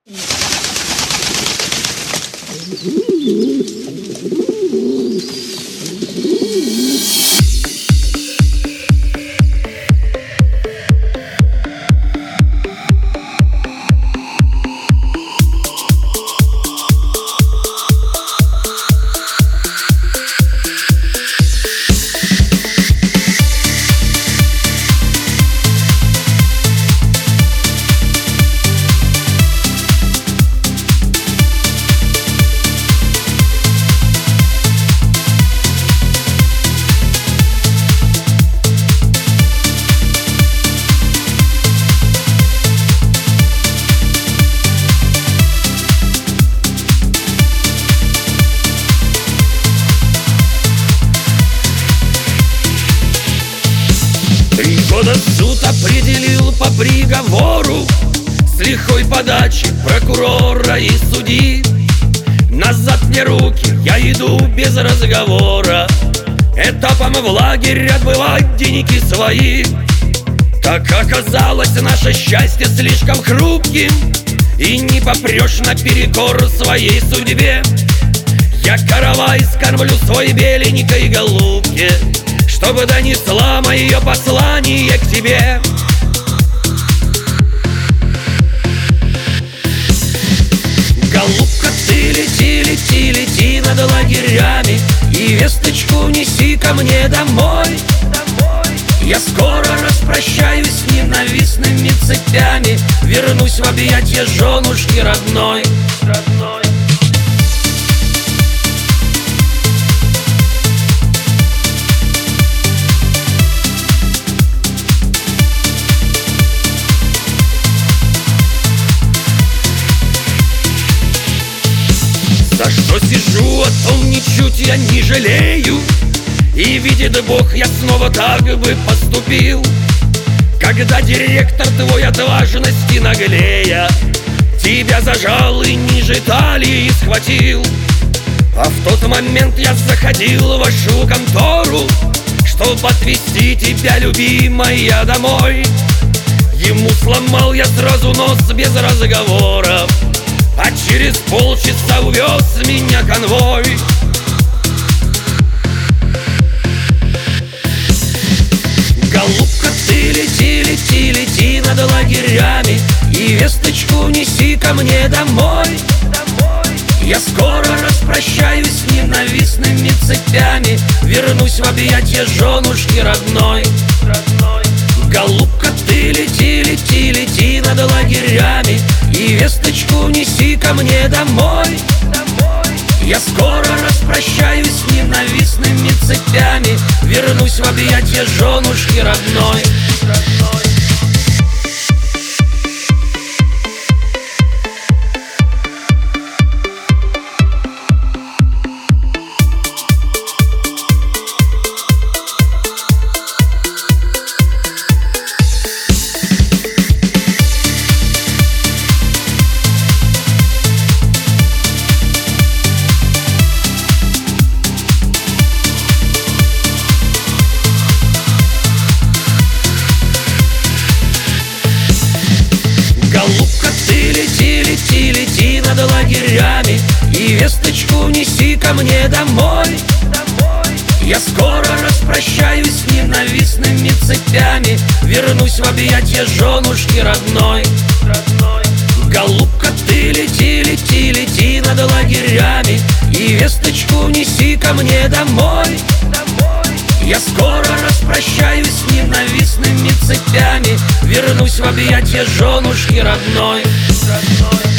Года суд определил по приговору с лихой подачи прокурора и судьи. Назад мне руки, я иду без разговора, этапом в лагерь отбывать деньги свои. Так оказалось наше счастье слишком хрупким, и не попрешь наперекор своей судьбе. Я каравай скормлю свой беленькой голубке, чтобы донесла мое послание к тебе. Голубка, ты лети, лети, лети над лагерями, и весточку неси ко мне домой. Я скоро распрощаюсь с ненавистными цепями, вернусь в объятия женушки родной. За что сижу, о том ничуть я не жалею, и видит Бог, я снова так бы поступил, когда директор твой от важности наглея тебя зажал и ниже талии схватил. А в тот момент я заходил в вашу контору, чтоб отвезти тебя, любимая, домой. Ему сломал я сразу нос без разговоров, а через полчаса увез меня конвой. Голубка, ты лети, лети, лети над лагерями, и весточку неси ко мне домой. Я скоро распрощаюсь с ненавистными цепями, вернусь в объятия женушки родной. Голубка, ты лети, лети, лети над лагерями, и весточку неси ко мне домой. Я скоро распрощаюсь с ненавистными цепями, вернусь в объятия женушки родной. Голубка, ты лети, лети, лети над лагерями, и весточку неси ко мне домой. Я скоро распрощаюсь с ненавистными цепями, вернусь в объятия женушки родной. Голубка, ты лети, лети, лети над лагерями, и весточку неси ко мне домой. Я скоро распрощаюсь с ненавистными цепями, вернусь в объятия женушки родной.